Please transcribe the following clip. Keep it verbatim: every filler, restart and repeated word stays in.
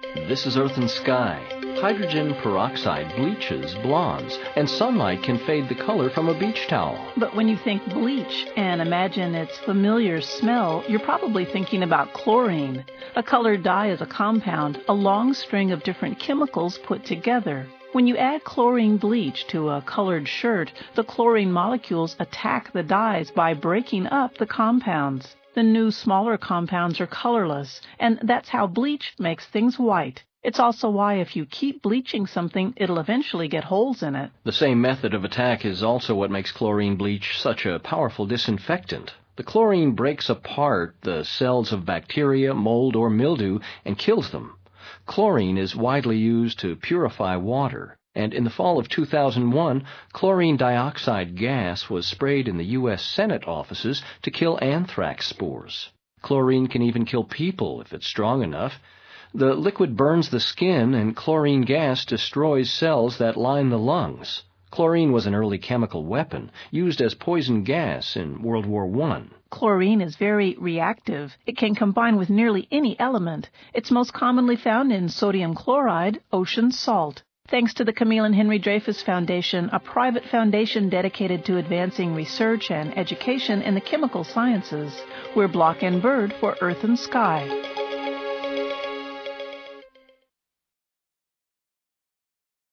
This is Earth and Sky. Hydrogen peroxide bleaches blondes, and sunlight can fade the color from a beach towel. But when you think bleach and imagine its familiar smell, you're probably thinking about chlorine. A colored dye is a compound, a long string of different chemicals put together. When you add chlorine bleach to a colored shirt, the chlorine molecules attack the dyes by breaking up the compounds. The new, smaller compounds are colorless, and that's how bleach makes things white. It's also why if you keep bleaching something, it'll eventually get holes in it. The same method of attack is also what makes chlorine bleach such a powerful disinfectant. The chlorine breaks apart the cells of bacteria, mold, or mildew and kills them. Chlorine is widely used to purify water, and in the fall of two thousand one, chlorine dioxide gas was sprayed in the U S Senate offices to kill anthrax spores. Chlorine can even kill people if it's strong enough. The liquid burns the skin, and chlorine gas destroys cells that line the lungs. Chlorine was an early chemical weapon, used as poison gas in World War One. Chlorine is very reactive. It can combine with nearly any element. It's most commonly found in sodium chloride, ocean salt. Thanks to the Camille and Henry Dreyfus Foundation, a private foundation dedicated to advancing research and education in the chemical sciences. We're Block and Bird for Earth and Sky.